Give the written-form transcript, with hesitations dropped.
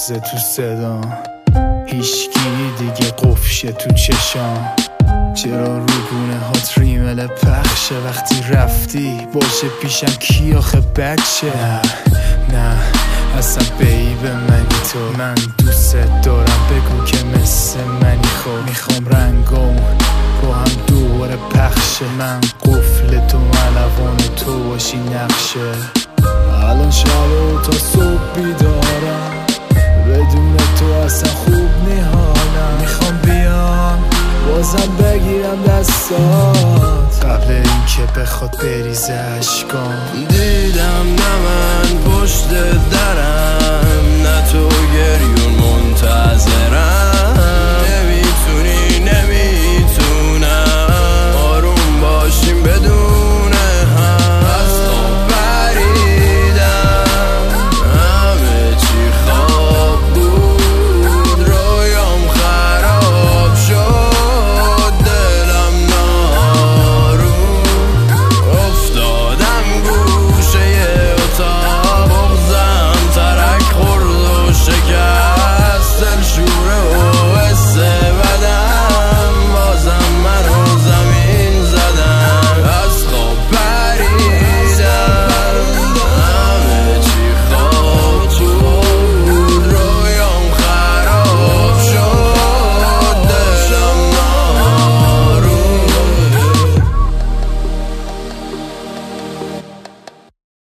لرزه تو صدا، هیچکی دیگه قفشه تو چشام. چرا روگونه هات ریمل پخشه، وقتی رفتی باشه پیشم کی آخه بچه؟ نه اصلا بیبه منی تو، من دوست دارم بگو که مثل منی. خب میخوام رنگام با هم دوباره پخشه، من قفل تو ملوان تو باشی نقشه. الان شب تا صبح بیدارم، بدون تو اصلا خوب نیحالم. میخوام بیام بازم بگیرم دستات قبل اینکه بخواد بریزه اشکام. دیدم نه من پشت درم، نه تو گریون منتظرم.